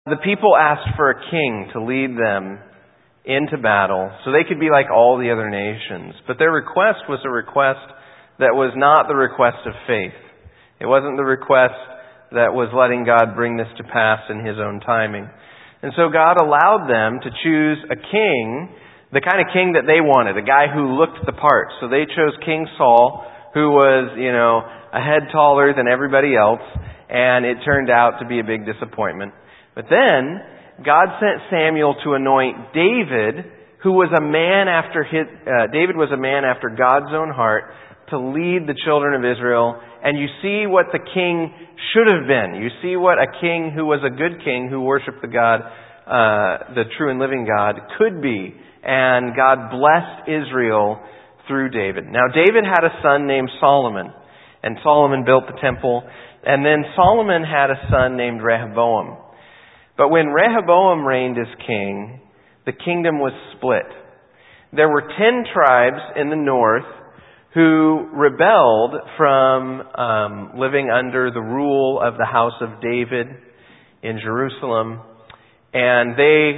The people asked for a king to lead them into battle so they could be like all the other nations. But their request was a request that was not the request of faith. It wasn't the request that was letting God bring this to pass in His own timing. And so God allowed them to choose a king, the kind of king that they wanted, a guy who looked the part. So they chose King Saul, who was, a head taller than everybody else, and it turned out to be a big disappointment. But then, God sent Samuel to anoint David, who was a man after David was a man after God's own heart, to lead the children of Israel. And you see what the king should have been. You see what a king who was a good king, who worshiped the God, the true and living God, could be. And God blessed Israel through David. Now, David had a son named Solomon, and Solomon built the temple. And then Solomon had a son named Rehoboam. But when Rehoboam reigned as king, the kingdom was split. There were 10 tribes in the north who rebelled from living under the rule of the house of David in Jerusalem, and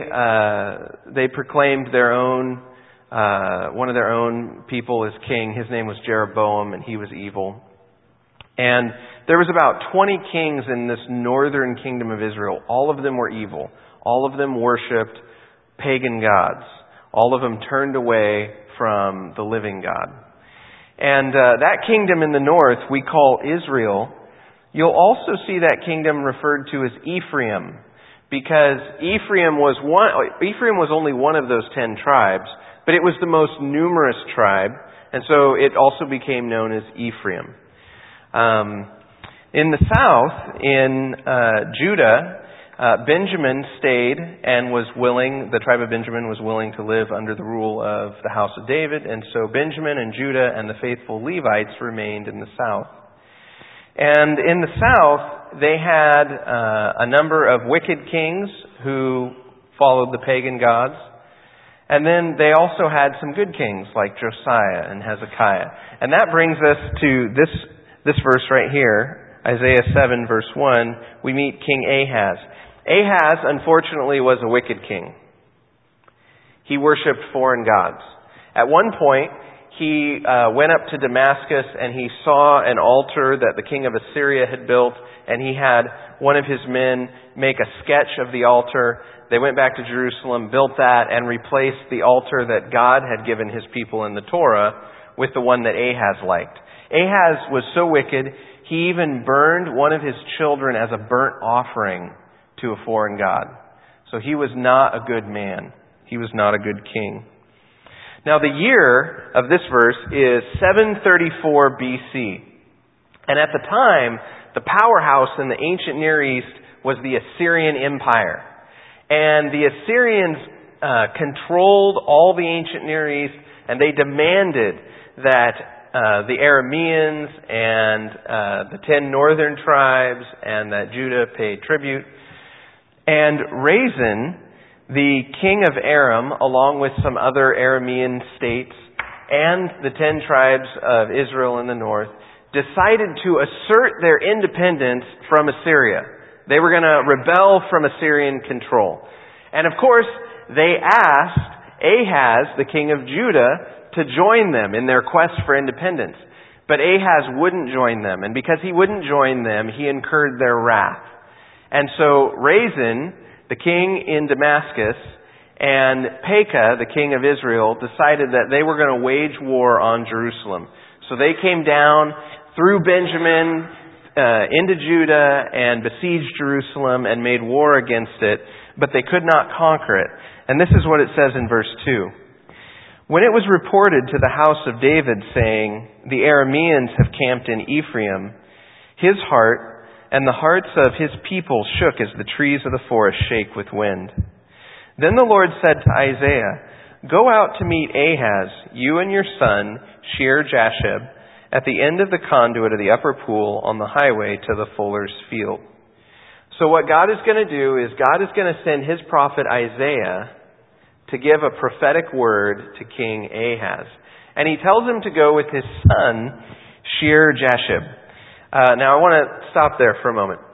they proclaimed their own one of their own people as king. His name was Jeroboam, and he was evil. And there was about 20 kings in this northern kingdom of Israel. All of them were evil. All of them worshipped pagan gods. All of them turned away from the living God. And that kingdom in the north we call Israel. You'll also see that kingdom referred to as Ephraim, because Ephraim was only one of those 10 tribes, but it was the most numerous tribe, and so it also became known as Ephraim. In the south, in Judah, Benjamin stayed and the tribe of Benjamin was willing to live under the rule of the house of David, and so Benjamin and Judah and the faithful Levites remained in the south. And in the south, they had a number of wicked kings who followed the pagan gods. And then they also had some good kings like Josiah and Hezekiah. And that brings us to this verse right here, Isaiah 7 verse 1. We meet King Ahaz. Ahaz, unfortunately, was a wicked king. He worshipped foreign gods. At one point, he went up to Damascus and he saw an altar that the king of Assyria had built, and he had one of his men make a sketch of the altar. They went back to Jerusalem, built that, and replaced the altar that God had given His people in the Torah with the one that Ahaz liked. Ahaz was so wicked, he even burned one of his children as a burnt offering to a foreign god. So he was not a good man. He was not a good king. Now the year of this verse is 734 BC. And at the time, the powerhouse in the ancient Near East was the Assyrian Empire. And the Assyrians controlled all the ancient Near East, and they demanded that the Arameans and the 10 northern tribes and that Judah pay tribute. And Rezin, the king of Aram, along with some other Aramean states and the 10 tribes of Israel in the north, decided to assert their independence from Assyria. They were going to rebel from Assyrian control. And of course, they asked Ahaz, the king of Judah, to join them in their quest for independence. But Ahaz wouldn't join them. And because he wouldn't join them, he incurred their wrath. And so Rezin, the king in Damascus, and Pekah, the king of Israel, decided that they were going to wage war on Jerusalem. So they came down through Benjamin into Judah and besieged Jerusalem and made war against it, but they could not conquer it. And this is what it says in verse 2. When it was reported to the house of David, saying, "The Arameans have camped in Ephraim," his heart and the hearts of his people shook as the trees of the forest shake with wind. Then the Lord said to Isaiah, "Go out to meet Ahaz, you and your son, Shear-Jashub, at the end of the conduit of the upper pool on the highway to the fuller's field." So what God is going to do is God is going to send His prophet Isaiah to give a prophetic word to King Ahaz. And he tells him to go with his son, Shear-Jashub. Now I want to stop there for a moment.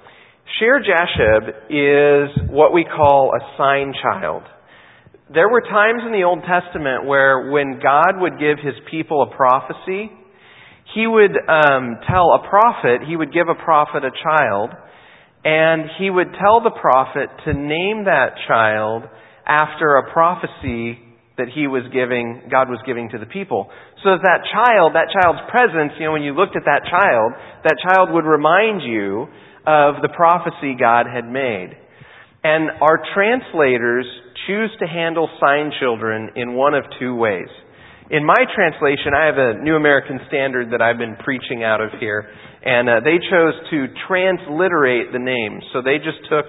Shear-Jashub is what we call a sign child. There were times in the Old Testament where when God would give His people a prophecy, He would tell a prophet, He would give a prophet a child, and He would tell the prophet to name that child after a prophecy that God was giving to the people. So that child's presence, when you looked at that child would remind you of the prophecy God had made. And our translators choose to handle sign children in one of two ways. In my translation, I have a New American Standard that I've been preaching out of here, and they chose to transliterate the names. So they just took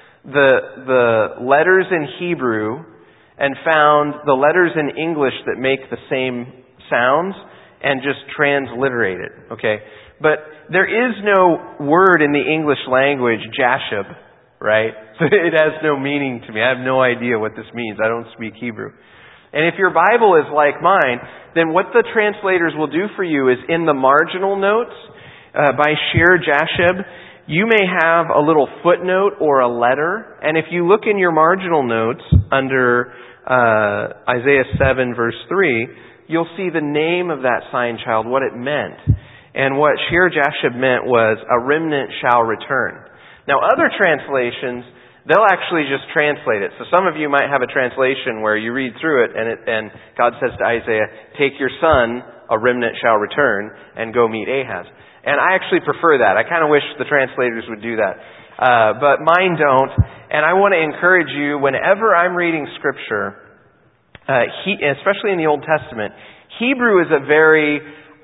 the letters in Hebrew and found the letters in English that make the same sounds and just transliterate it. Okay? But there is no word in the English language, Jashub, right? So it has no meaning to me. I have no idea what this means. I don't speak Hebrew. And if your Bible is like mine, then what the translators will do for you is in the marginal notes by Shear-Jashub, you may have a little footnote or a letter. And if you look in your marginal notes under Isaiah 7 verse 3, you'll see the name of that sign child, what it meant. And what Shear-Jashub meant was a remnant shall return. Now other translations, they'll actually just translate it. So some of you might have a translation where you read through it and God says to Isaiah, take your son, a remnant shall return, and go meet Ahaz. And I actually prefer that. I kind of wish the translators would do that. But mine don't. And I want to encourage you, whenever I'm reading Scripture, especially in the Old Testament, Hebrew is a very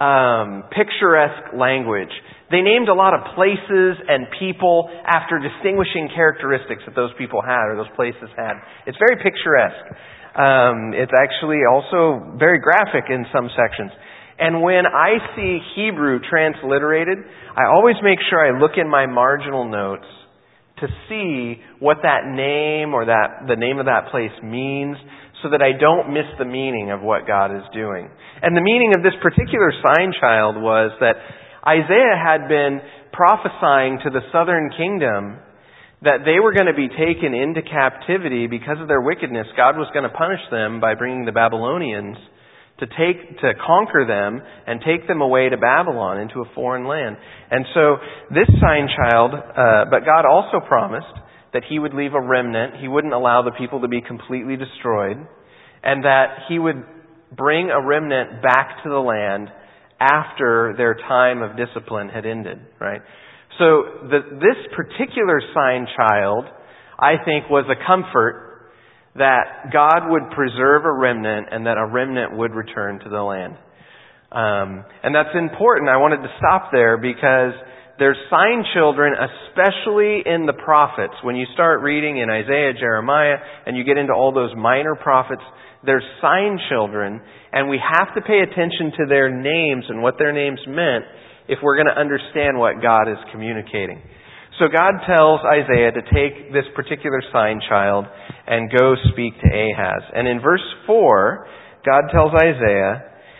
picturesque language. They named a lot of places and people after distinguishing characteristics that those people had or those places had. It's very picturesque. It's actually also very graphic in some sections. And when I see Hebrew transliterated, I always make sure I look in my marginal notes to see what that name or the name of that place means so that I don't miss the meaning of what God is doing. And the meaning of this particular sign child was that Isaiah had been prophesying to the southern kingdom that they were going to be taken into captivity because of their wickedness. God was going to punish them by bringing the Babylonians to conquer them and take them away to Babylon into a foreign land. And so this sign child, but God also promised that He would leave a remnant. He wouldn't allow the people to be completely destroyed, and that He would bring a remnant back to the land after their time of discipline had ended, right? So this particular sign child, I think, was a comfort that God would preserve a remnant and that a remnant would return to the land. And that's important. I wanted to stop there because there's sign children, especially in the prophets. When you start reading in Isaiah, Jeremiah, and you get into all those minor prophets, there's sign children, and we have to pay attention to their names and what their names meant if we're going to understand what God is communicating. So God tells Isaiah to take this particular sign child and go speak to Ahaz. And in verse 4, God tells Isaiah,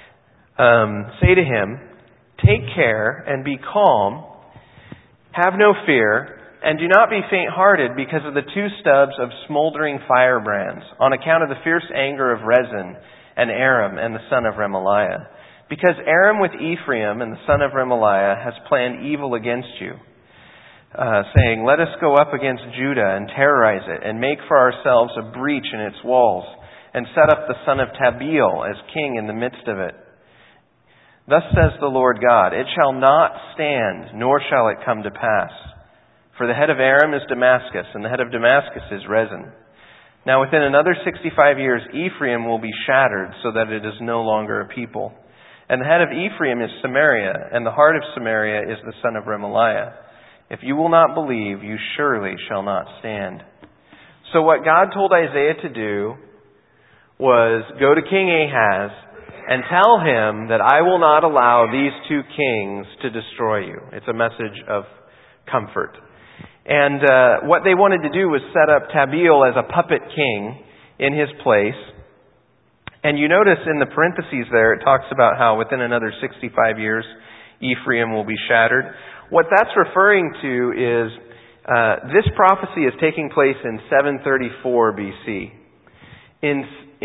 say to him, take care and be calm, have no fear, and do not be faint-hearted because of the two stubs of smoldering firebrands, on account of the fierce anger of Rezin and Aram and the son of Remaliah. Because Aram with Ephraim and the son of Remaliah has planned evil against you, saying, let us go up against Judah and terrorize it, and make for ourselves a breach in its walls, and set up the son of Tabeel as king in the midst of it. Thus says the Lord God, it shall not stand, nor shall it come to pass. For the head of Aram is Damascus, and the head of Damascus is Rezin. Now within another 65 years, Ephraim will be shattered, so that it is no longer a people. And the head of Ephraim is Samaria, and the heart of Samaria is the son of Remaliah. If you will not believe, you surely shall not stand. So what God told Isaiah to do was go to King Ahaz and tell him that I will not allow these two kings to destroy you. It's a message of comfort. And what they wanted to do was set up Tabeel as a puppet king in his place. And you notice in the parentheses there, it talks about how within another 65 years, Ephraim will be shattered. What that's referring to is This prophecy is taking place in 734 BC. In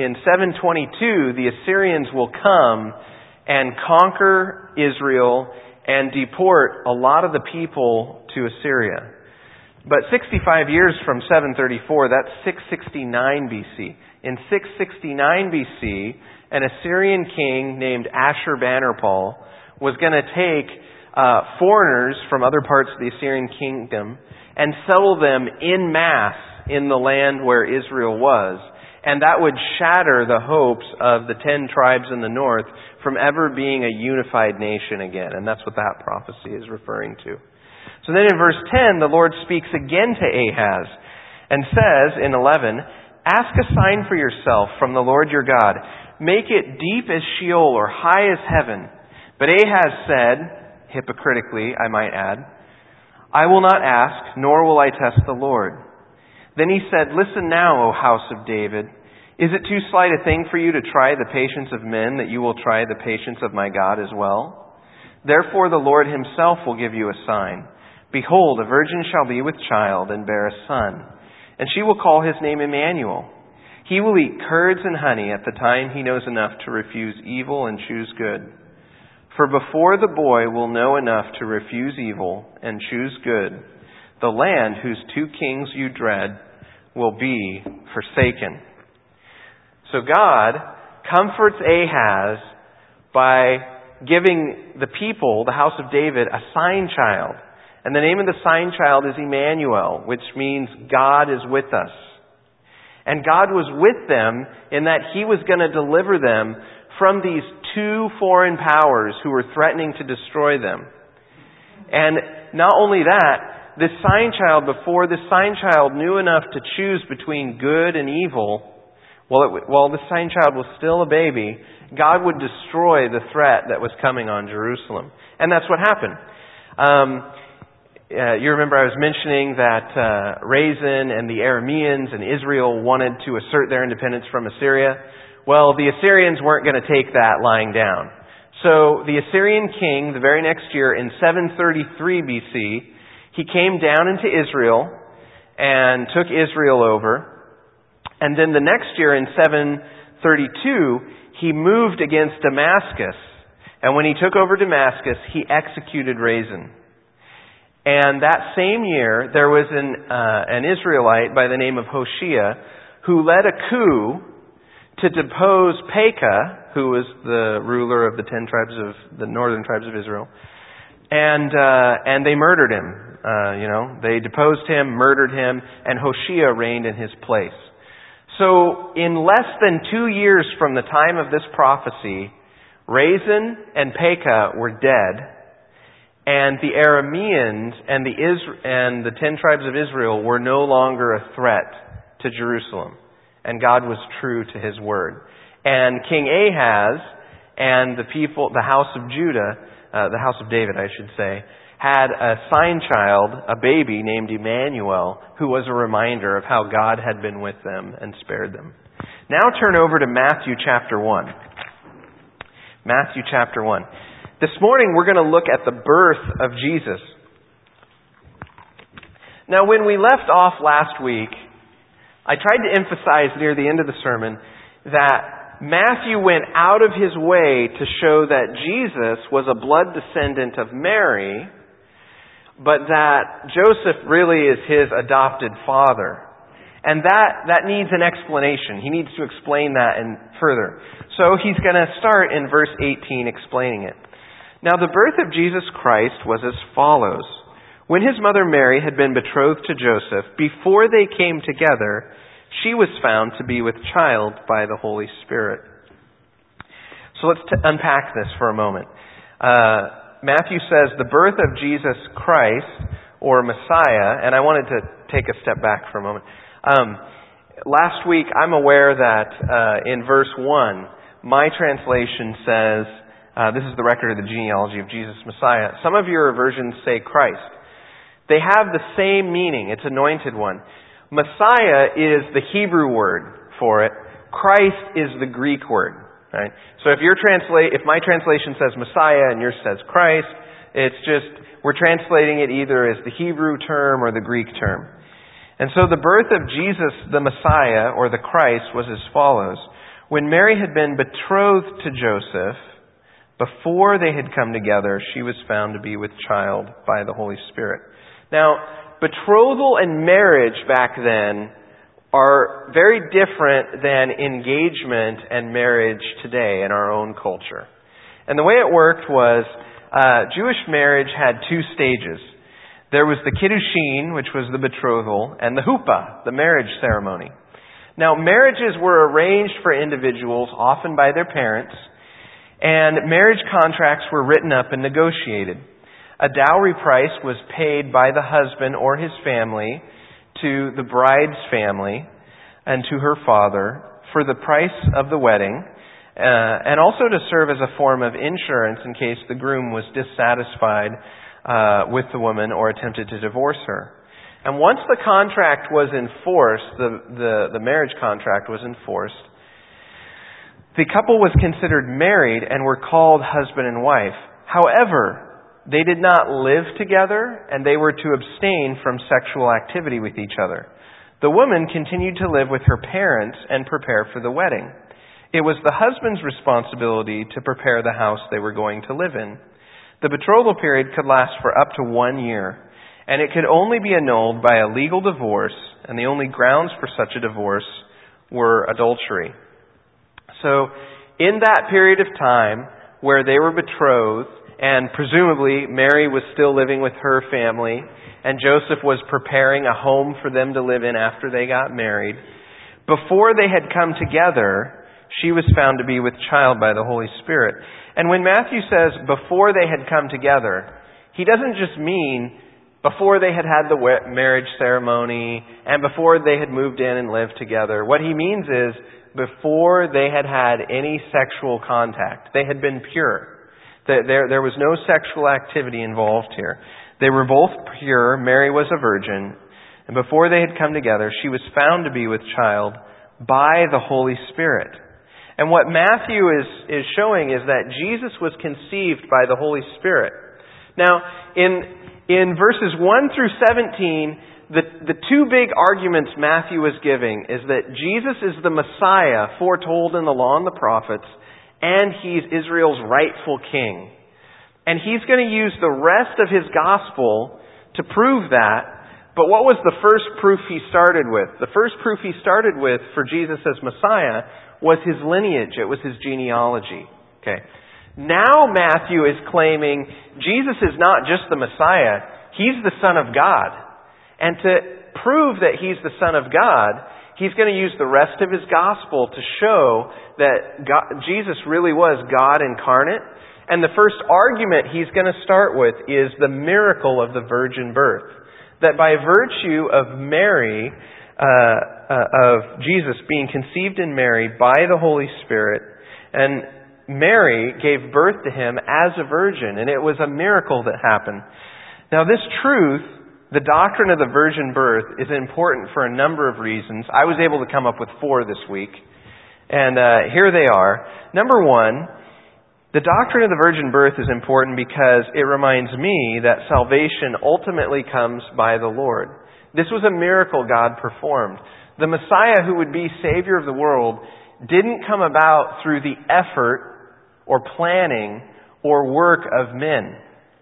722, the Assyrians will come and conquer Israel and deport a lot of the people to Assyria. But 65 years from 734, that's 669 BC. In 669 BC, an Assyrian king named Ashurbanipal was going to take foreigners from other parts of the Assyrian kingdom and settle them en masse in the land where Israel was. And that would shatter the hopes of the 10 tribes in the north from ever being a unified nation again. And that's what that prophecy is referring to. So then in verse 10, the Lord speaks again to Ahaz and says in 11, "Ask a sign for yourself from the Lord your God. Make it deep as Sheol or high as heaven." But Ahaz said, hypocritically, I might add, "I will not ask, nor will I test the Lord." Then he said, "Listen now, O house of David. Is it too slight a thing for you to try the patience of men, that you will try the patience of my God as well? Therefore the Lord himself will give you a sign. Behold, a virgin shall be with child and bear a son, and she will call his name Emmanuel. He will eat curds and honey at the time he knows enough to refuse evil and choose good. For before the boy will know enough to refuse evil and choose good, the land whose 2 kings you dread will be forsaken." So God comforts Ahaz by giving the people, the house of David, a sign child. And the name of the sign child is Emmanuel, which means God is with us. And God was with them in that He was going to deliver them from these 2 foreign powers who were threatening to destroy them. And not only that, this sign child, before this sign child knew enough to choose between good and evil, while the sign child was still a baby, God would destroy the threat that was coming on Jerusalem. And that's what happened. You remember I was mentioning that Rezin and the Arameans and Israel wanted to assert their independence from Assyria. Well, the Assyrians weren't going to take that lying down. So the Assyrian king, the very next year in 733 BC, he came down into Israel and took Israel over. And then the next year in 732, he moved against Damascus. And when he took over Damascus, he executed Rezin. And that same year, there was an Israelite by the name of Hoshea who led a coup to depose Pekah, who was the ruler of the 10 tribes of the northern tribes of Israel. And they murdered him. They deposed him, murdered him, and Hoshea reigned in his place. So in less than 2 years from the time of this prophecy, Rezin and Pekah were dead, and the Arameans and the 10 tribes of Israel were no longer a threat to Jerusalem. And God was true to His word. And King Ahaz and the people, the house of Judah, the house of David, I should say, had a sign child, a baby named Emmanuel, who was a reminder of how God had been with them and spared them. Now turn over to Matthew chapter 1. Matthew chapter 1. This morning we're going to look at the birth of Jesus. Now when we left off last week, I tried to emphasize near the end of the sermon that Matthew went out of his way to show that Jesus was a blood descendant of Mary, but that Joseph really is his adopted father. And that needs an explanation. He needs to explain that further. So he's going to start in verse 18 explaining it. Now the birth of Jesus Christ was as follows. When his mother Mary had been betrothed to Joseph, before they came together, she was found to be with child by the Holy Spirit. So let's unpack this for a moment. Matthew says the birth of Jesus Christ, or Messiah, and I wanted to take a step back for a moment. Last week, I'm aware that in verse 1, my translation says, this is the record of the genealogy of Jesus Messiah. Some of your versions say Christ. They have the same meaning. It's anointed one. Messiah is the Hebrew word for it. Christ is the Greek word. Right? So if my translation says Messiah and yours says Christ, It's just, we're translating it either as the Hebrew term or the Greek term. And so the birth of Jesus, the Messiah, or the Christ, was as follows. When Mary had been betrothed to Joseph, before they had come together, she was found to be with child by the Holy Spirit. Now, betrothal and marriage back then are very different than engagement and marriage today in our own culture. And the way it worked was, Jewish marriage had two stages. There was the kiddushin, which was the betrothal, and the huppah, the marriage ceremony. Now, marriages were arranged for individuals, often by their parents, and marriage contracts were written up and negotiated. A dowry price was paid by the husband or his family to the bride's family and to her father for the price of the wedding, and also to serve as a form of insurance in case the groom was dissatisfied with the woman or attempted to divorce her. And once the contract was enforced, the marriage contract was enforced, the couple was considered married and were called husband and wife. However, they did not live together, and they were to abstain from sexual activity with each other. The woman continued to live with her parents and prepare for the wedding. It was the husband's responsibility to prepare the house they were going to live in. The betrothal period could last for up to 1 year, and it could only be annulled by a legal divorce, and the only grounds for such a divorce were adultery. So, in that period of time where they were betrothed, and presumably Mary was still living with her family, and Joseph was preparing a home for them to live in after they got married, before they had come together, she was found to be with child by the Holy Spirit. And when Matthew says, before they had come together, he doesn't just mean before they had had the marriage ceremony and before they had moved in and lived together. What he means is before they had had any sexual contact. They had been pure. There was no sexual activity involved here. They were both pure. Mary was a virgin. And before they had come together, she was found to be with child by the Holy Spirit. And what Matthew is showing is that Jesus was conceived by the Holy Spirit. Now, in verses 1 through 17, the two big arguments Matthew is giving is that Jesus is the Messiah foretold in the law and the prophets, and he's Israel's rightful king. And he's going to use the rest of his gospel to prove that. But what was the first proof he started with? The first proof he started with for Jesus as Messiah was his lineage. It was his genealogy. Okay. Now Matthew is claiming Jesus is not just the Messiah, he's the Son of God. And to prove that he's the Son of God, he's going to use the rest of his gospel to show that Jesus really was God incarnate. And the first argument he's going to start with is the miracle of the virgin birth. That by virtue of Mary, of Jesus being conceived in Mary by the Holy Spirit, and Mary gave birth to him as a virgin, and it was a miracle that happened. Now this truth, the doctrine of the virgin birth, is important for a number of reasons. I was able to come up with 4 this week, and here they are. Number 1, the doctrine of the virgin birth is important because it reminds me that salvation ultimately comes by the Lord. This was a miracle God performed. The Messiah who would be Savior of the world didn't come about through the effort or planning or work of men.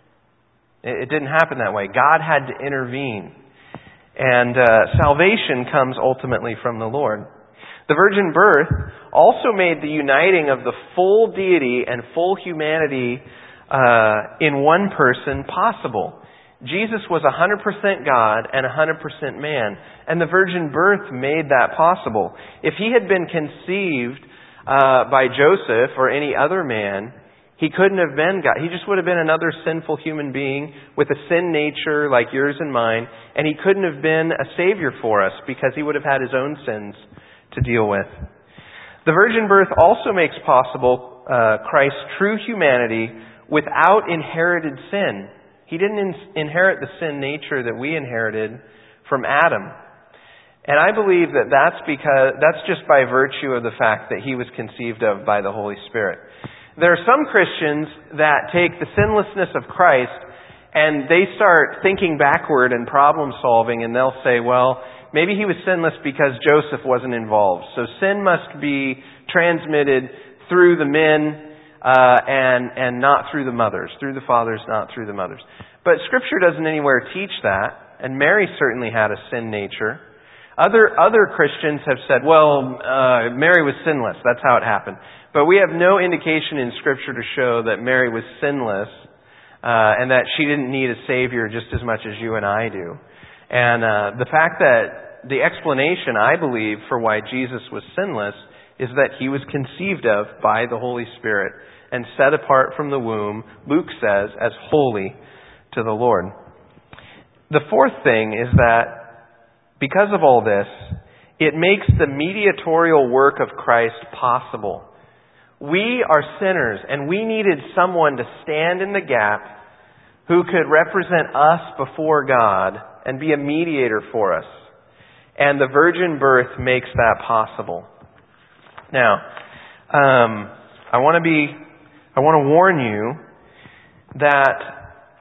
It didn't happen that way. God had to intervene. And salvation comes ultimately from the Lord. The virgin birth also made the uniting of the full deity and full humanity in one person possible. Jesus was 100% God and 100% man, and the virgin birth made that possible. If he had been conceived by Joseph or any other man, he couldn't have been God. He just would have been another sinful human being with a sin nature like yours and mine, and he couldn't have been a Savior for us because he would have had his own sins to deal with. The virgin birth also makes possible Christ's true humanity without inherited sin. He didn't inherit the sin nature that we inherited from Adam. And I believe that that's just by virtue of the fact that he was conceived of by the Holy Spirit. There are some Christians that take the sinlessness of Christ and they start thinking backward and problem solving, and they'll say, well, maybe he was sinless because Joseph wasn't involved. So sin must be transmitted through the men and not through the mothers, through the fathers, not through the mothers. But Scripture doesn't anywhere teach that, and Mary certainly had a sin nature. Other Christians have said, well, Mary was sinless. That's how it happened. But we have no indication in Scripture to show that Mary was sinless and that she didn't need a Savior just as much as you and I do. And the fact that the explanation, I believe, for why Jesus was sinless is that he was conceived of by the Holy Spirit and set apart from the womb, Luke says, as holy to the Lord. The fourth thing is that because of all this, it makes the mediatorial work of Christ possible. We are sinners, and we needed someone to stand in the gap who could represent us before God and be a mediator for us. And the virgin birth makes that possible. Now, I want to warn you that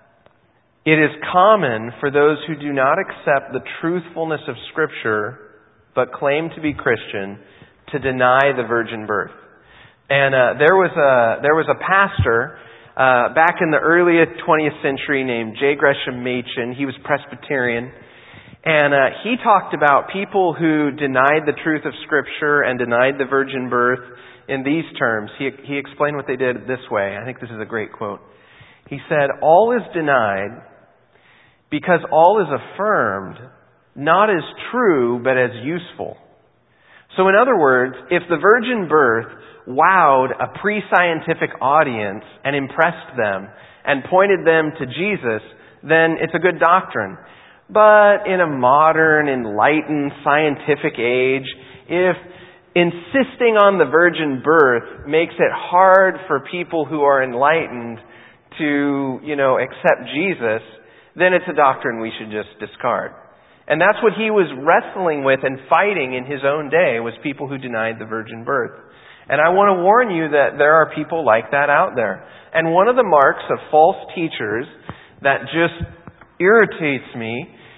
it is common for those who do not accept the truthfulness of Scripture but claim to be Christian to deny the virgin birth. And there was a pastor back in the early 20th century named J. Gresham Machen. He was Presbyterian. And he talked about people who denied the truth of Scripture and denied the virgin birth in these terms. He explained what they did this way. I think this is a great quote. He said, all is denied because all is affirmed, not as true, but as useful. So in other words, if the virgin birth wowed a pre-scientific audience and impressed them and pointed them to Jesus, then it's a good doctrine. But in a modern, enlightened, scientific age, if insisting on the virgin birth makes it hard for people who are enlightened to, accept Jesus, then it's a doctrine we should just discard. And that's what he was wrestling with and fighting in his own day, was people who denied the virgin birth. And I want to warn you that there are people like that out there. And one of the marks of false teachers that just irritates me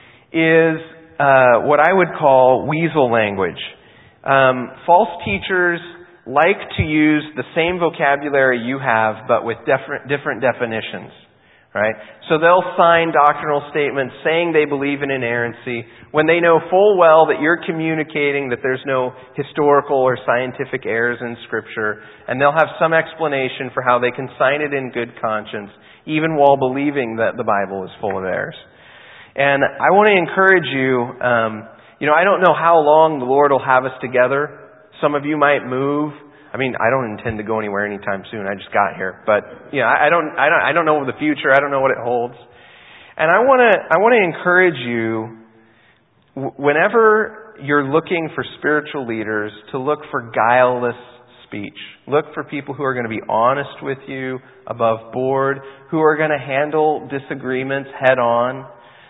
is what I would call weasel language. False teachers like to use the same vocabulary you have, but with different definitions. Right? So they'll sign doctrinal statements saying they believe in inerrancy when they know full well that you're communicating that there's no historical or scientific errors in Scripture, and they'll have some explanation for how they can sign it in good conscience, even while believing that the Bible is full of errors. And I want to encourage you, I don't know how long the Lord will have us together. Some of you might move. I don't intend to go anywhere anytime soon. I just got here, but I don't know the future. I don't know what it holds. And I want to encourage you, whenever you're looking for spiritual leaders, to look for guileless speech. Look for people who are going to be honest with you, above board, who are going to handle disagreements head on.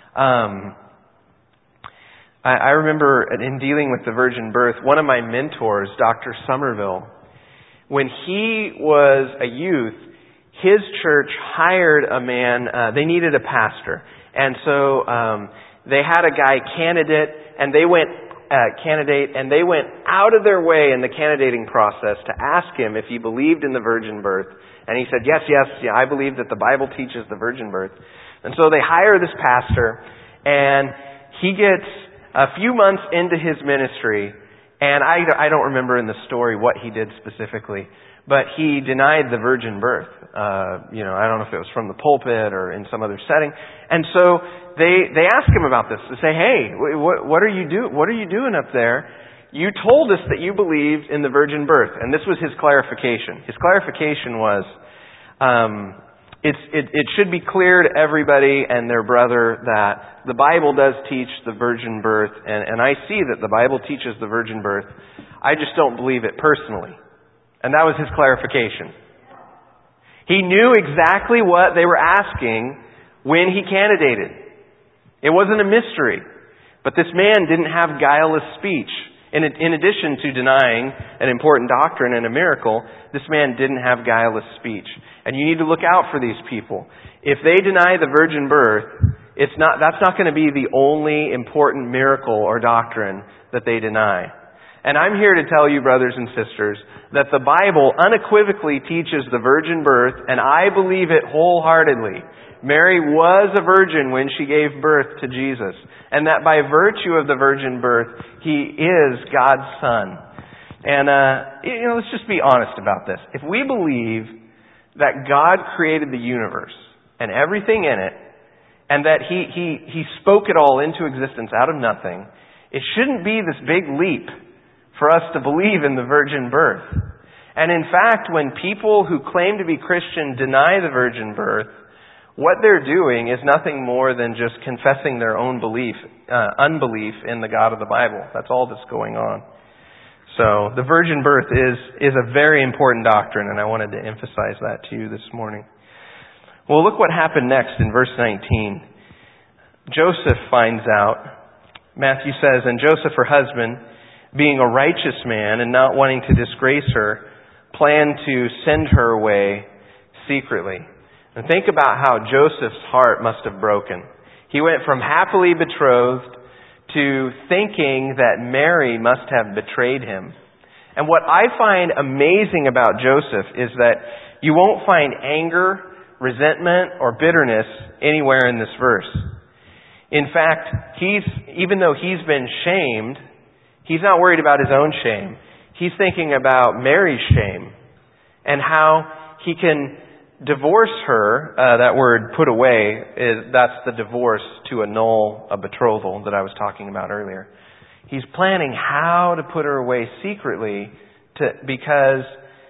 I remember in dealing with the virgin birth, one of my mentors, Dr. Somerville, when he was a youth, his church hired a man, they needed a pastor. And so they had a guy candidate, and they went out of their way in the candidating process to ask him if he believed in the virgin birth. And he said, yes, I believe that the Bible teaches the virgin birth. And so they hire this pastor, and he gets a few months into his ministry, and I don't remember in the story what he did specifically, but he denied the virgin birth. I don't know if it was from the pulpit or in some other setting. And so they ask him about this. They say, hey, what are you doing up there? You told us that you believed in the virgin birth. And this was his clarification. His clarification was, it should be clear to everybody and their brother that the Bible does teach the virgin birth, and I see that the Bible teaches the virgin birth. I just don't believe it personally. And that was his clarification. He knew exactly what they were asking when he candidated. It wasn't a mystery. But this man didn't have guileless speech. In addition to denying an important doctrine and a miracle, this man didn't have guileless speech. And you need to look out for these people. If they deny the virgin birth, that's not going to be the only important miracle or doctrine that they deny. And I'm here to tell you, brothers and sisters, that the Bible unequivocally teaches the virgin birth, and I believe it wholeheartedly. Mary was a virgin when she gave birth to Jesus, and that by virtue of the virgin birth, He is God's Son. And let's just be honest about this. If we believe that God created the universe and everything in it, and that He spoke it all into existence out of nothing, it shouldn't be this big leap for us to believe in the virgin birth. And in fact, when people who claim to be Christian deny the virgin birth, what they're doing is nothing more than just confessing their own unbelief in the God of the Bible. That's all that's going on. So the virgin birth is a very important doctrine, and I wanted to emphasize that to you this morning. Well, look what happened next in verse 19. Joseph finds out. Matthew says, "And Joseph, her husband, being a righteous man and not wanting to disgrace her, planned to send her away secretly." And think about how Joseph's heart must have broken. He went from happily betrothed to thinking that Mary must have betrayed him. And what I find amazing about Joseph is that you won't find anger, resentment, or bitterness anywhere in this verse. In fact, even though he's been shamed, he's not worried about his own shame. He's thinking about Mary's shame and how he can divorce her. That word "put away" that's the divorce to annul a betrothal that I was talking about earlier. He's planning how to put her away secretly because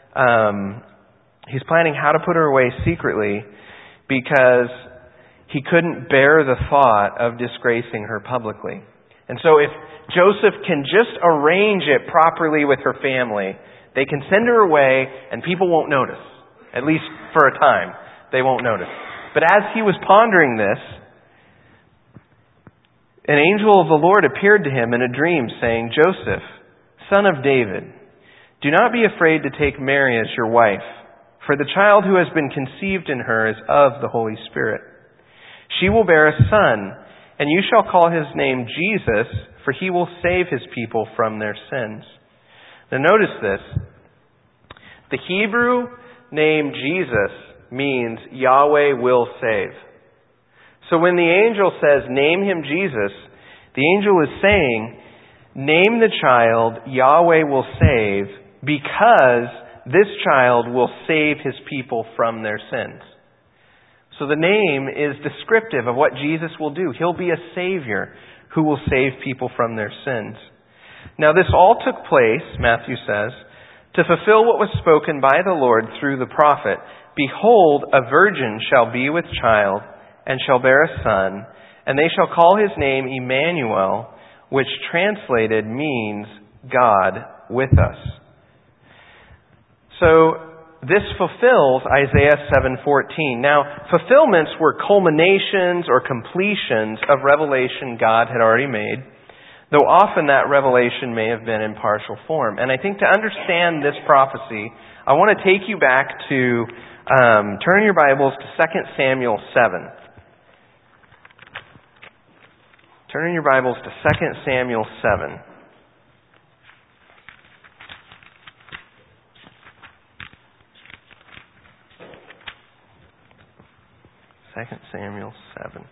he couldn't bear the thought of disgracing her publicly. And so if Joseph can just arrange it properly with her family, they can send her away and people won't notice. At least for a time, they won't notice. But as he was pondering this, an angel of the Lord appeared to him in a dream, saying, "Joseph, son of David, do not be afraid to take Mary as your wife, for the child who has been conceived in her is of the Holy Spirit. She will bear a son, and you shall call his name Jesus, for he will save his people from their sins." Now notice this. The Hebrew name Jesus means Yahweh will save. So when the angel says, "Name him Jesus," the angel is saying, name the child Yahweh will save, because this child will save his people from their sins. So the name is descriptive of what Jesus will do. He'll be a Savior who will save people from their sins. Now this all took place, Matthew says, to fulfill what was spoken by the Lord through the prophet. "Behold, a virgin shall be with child, and shall bear a son, and they shall call his name Emmanuel," which translated means God with us. So this fulfills Isaiah 7:14. Now, fulfillments were culminations or completions of revelation God had already made, though often that revelation may have been in partial form. And I think to understand this prophecy, I want to take you back to, turn your Bibles to 2 Samuel 7. Turn your Bibles to 2 Samuel 7. 2 Samuel 7.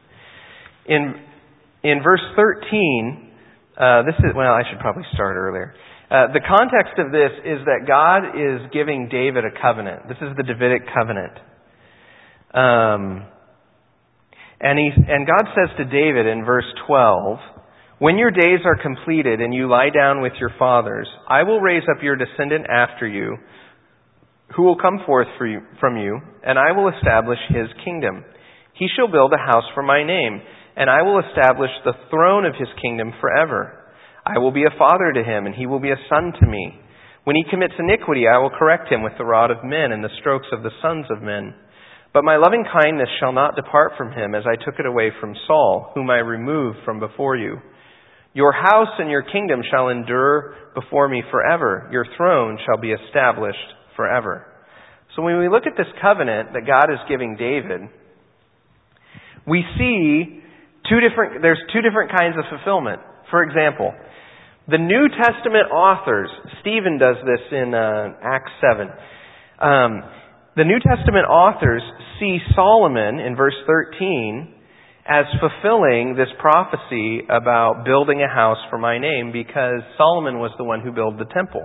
In verse 13, I should probably start earlier. The context of this is that God is giving David a covenant. This is the Davidic covenant. And God says to David in verse 12, "When your days are completed and you lie down with your fathers, I will raise up your descendant after you, who will come forth from you, and I will establish his kingdom. He shall build a house for my name, and I will establish the throne of his kingdom forever. I will be a father to him, and he will be a son to me. When he commits iniquity, I will correct him with the rod of men and the strokes of the sons of men. But my loving kindness shall not depart from him, as I took it away from Saul, whom I removed from before you. Your house and your kingdom shall endure before me forever. Your throne shall be established forever. So when we look at this covenant that God is giving David, we see there's two different kinds of fulfillment. For example, the New Testament authors, Stephen does this in Acts 7. The New Testament authors see Solomon in verse 13 as fulfilling this prophecy about building a house for my name, because Solomon was the one who built the temple.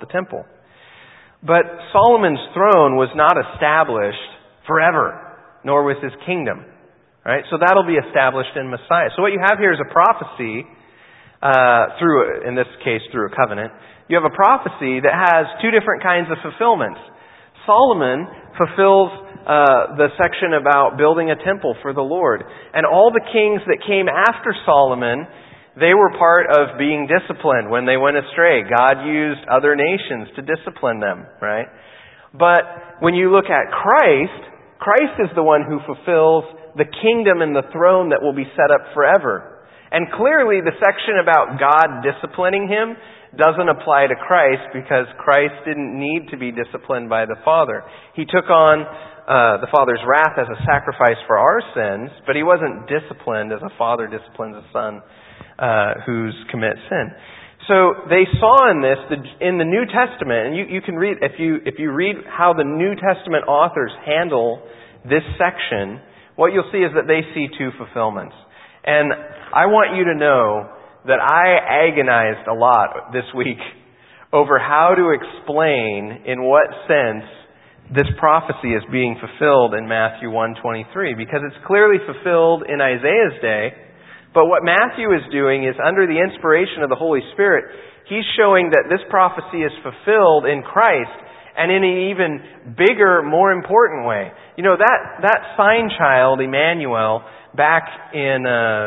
But Solomon's throne was not established forever, nor was his kingdom. Right? So that'll be established in Messiah. So what you have here is a prophecy, in this case through a covenant. You have a prophecy that has two different kinds of fulfillments. Solomon fulfills the section about building a temple for the Lord. And all the kings that came after Solomon, they were part of being disciplined when they went astray. God used other nations to discipline them, right? But when you look at Christ is the one who fulfills the kingdom and the throne that will be set up forever. And clearly the section about God disciplining him doesn't apply to Christ, because Christ didn't need to be disciplined by the Father. He took on the Father's wrath as a sacrifice for our sins, but he wasn't disciplined as a father disciplines a son who's commits sin. So they saw in this, in the New Testament, and you can read, if you read how the New Testament authors handle this section, what you'll see is that they see two fulfillments. And I want you to know that I agonized a lot this week over how to explain in what sense this prophecy is being fulfilled in Matthew 1:23, because it's clearly fulfilled in Isaiah's day. But what Matthew is doing is, under the inspiration of the Holy Spirit, he's showing that this prophecy is fulfilled in Christ, and in an even bigger, more important way. You know, that sign child, Emmanuel, back in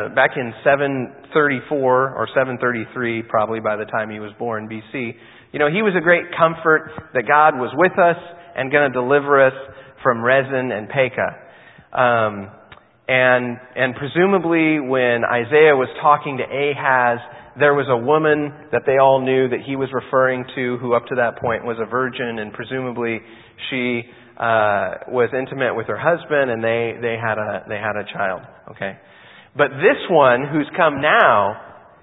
734 or 733, probably by the time he was born, BC, you know, he was a great comfort that God was with us and going to deliver us from Rezin and Pekah. And presumably when Isaiah was talking to Ahaz, there was a woman that they all knew that he was referring to, who up to that point was a virgin, and presumably she was intimate with her husband, and they had a child. Okay, but this one who's come now,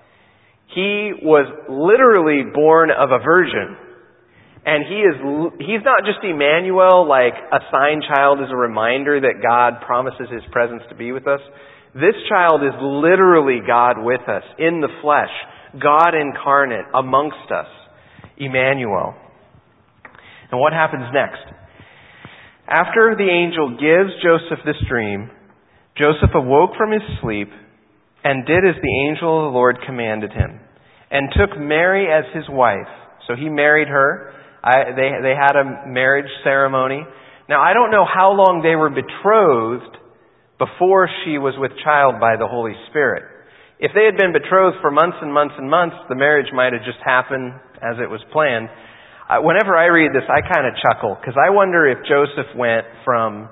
he was literally born of a virgin. And he's not just Emmanuel, like a sign child is a reminder that God promises His presence to be with us. This child is literally God with us, in the flesh, God incarnate amongst us, Emmanuel. And what happens next? After the angel gives Joseph this dream, Joseph awoke from his sleep and did as the angel of the Lord commanded him, and took Mary as his wife. So he married her. They had a marriage ceremony. Now, I don't know how long they were betrothed before she was with child by the Holy Spirit. If they had been betrothed for months and months and months, the marriage might have just happened as it was planned. Whenever I read this, I kind of chuckle, because I wonder if Joseph went from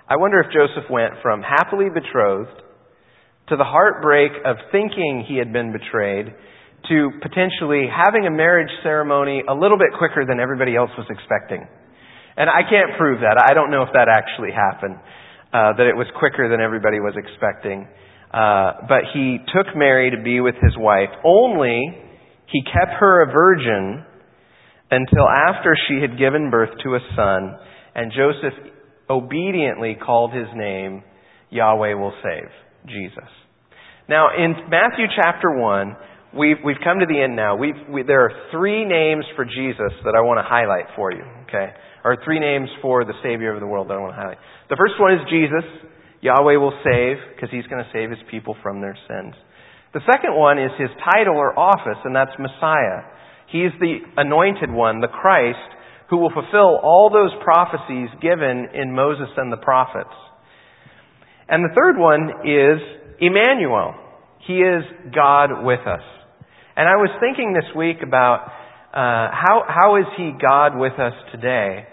happily betrothed to the heartbreak of thinking he had been betrayed, to potentially having a marriage ceremony a little bit quicker than everybody else was expecting. And I can't prove that. I don't know if that actually happened, that it was quicker than everybody was expecting. But he took Mary to be with his wife. Only he kept her a virgin until after she had given birth to a son, and Joseph obediently called his name Yahweh Will Save, Jesus. Now, in Matthew chapter 1, We've come to the end now. There are three names for Jesus that I want to highlight for you, okay? Or three names for the Savior of the world that I want to highlight. The first one is Jesus. Yahweh will save, because He's going to save His people from their sins. The second one is His title or office, and that's Messiah. He's the anointed one, the Christ, who will fulfill all those prophecies given in Moses and the prophets. And the third one is Emmanuel. He is God with us. And I was thinking this week about how is He God with us today?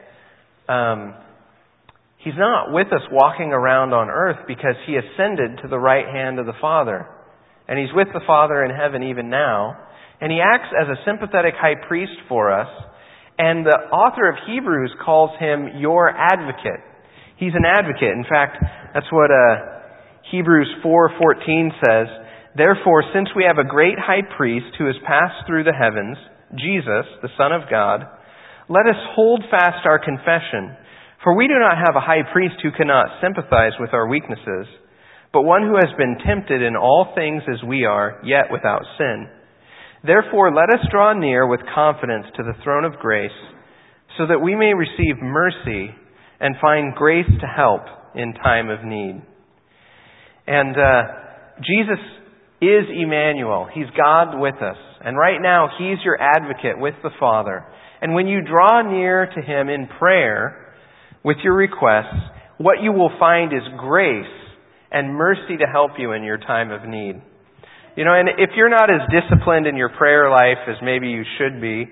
He's not with us walking around on earth, because He ascended to the right hand of the Father. and He's with the Father in heaven even now, and He acts as a sympathetic high priest for us, and the author of Hebrews calls Him your advocate. He's an advocate. In fact, that's what Hebrews 4:14 says. Therefore, since we have a great high priest who has passed through the heavens, Jesus, the Son of God, let us hold fast our confession. For we do not have a high priest who cannot sympathize with our weaknesses, but one who has been tempted in all things as we are, yet without sin. Therefore, let us draw near with confidence to the throne of grace, so that we may receive mercy and find grace to help in time of need. And Jesus is Emmanuel. He's God with us. And right now, He's your advocate with the Father. And when you draw near to Him in prayer with your requests, what you will find is grace and mercy to help you in your time of need. You know, and if you're not as disciplined in your prayer life as maybe you should be,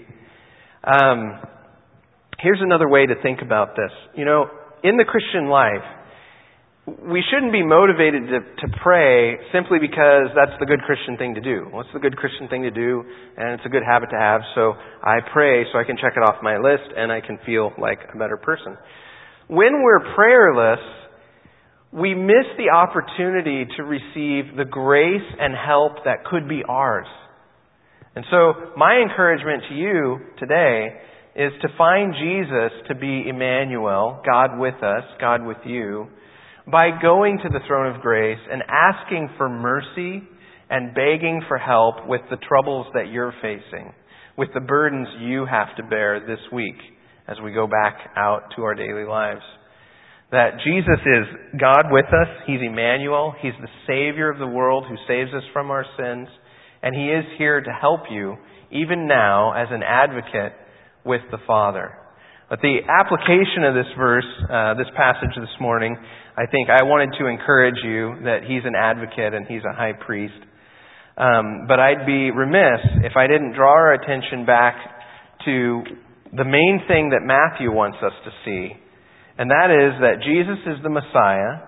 here's another way to think about this. You know, in the Christian life, we shouldn't be motivated to pray simply because that's the good Christian thing to do. What's the good Christian thing to do? And it's a good habit to have, so I pray so I can check it off my list and I can feel like a better person. When we're prayerless, we miss the opportunity to receive the grace and help that could be ours. And so my encouragement to you today is to find Jesus to be Emmanuel, God with us, God with you, by going to the throne of grace and asking for mercy and begging for help with the troubles that you're facing, with the burdens you have to bear this week as we go back out to our daily lives. That Jesus is God with us. He's Emmanuel. He's the Savior of the world who saves us from our sins. And He is here to help you, even now, as an advocate with the Father. But the application of this verse, this passage this morning, I think I wanted to encourage you that He's an advocate and He's a high priest. But I'd be remiss if I didn't draw our attention back to the main thing that Matthew wants us to see. And that is that Jesus is the Messiah,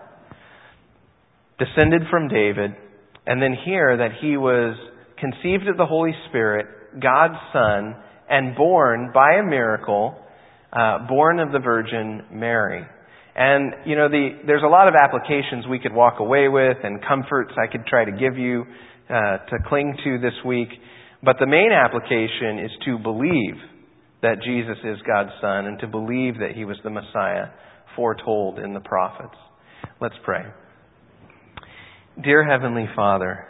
descended from David, and then here that He was conceived of the Holy Spirit, God's Son, and born by a miracle, born of the Virgin Mary. And, you know, there's a lot of applications we could walk away with and comforts I could try to give you to cling to this week. But the main application is to believe that Jesus is God's Son and to believe that He was the Messiah foretold in the prophets. Let's pray. Dear Heavenly Father,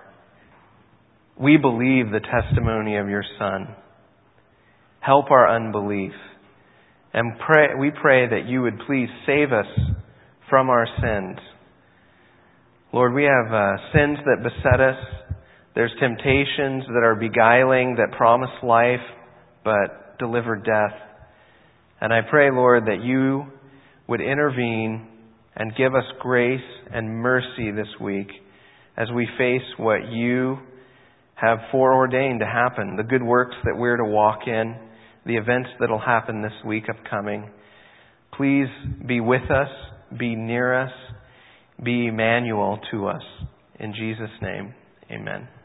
we believe the testimony of Your Son. Help our unbelief. And we pray that You would please save us from our sins. Lord, we have sins that beset us. There's temptations that are beguiling, that promise life, but deliver death. And I pray, Lord, that You would intervene and give us grace and mercy this week as we face what You have foreordained to happen, the good works that we're to walk in, the events that will happen this week upcoming. Please be with us, be near us, be Emmanuel to us. In Jesus' name, amen.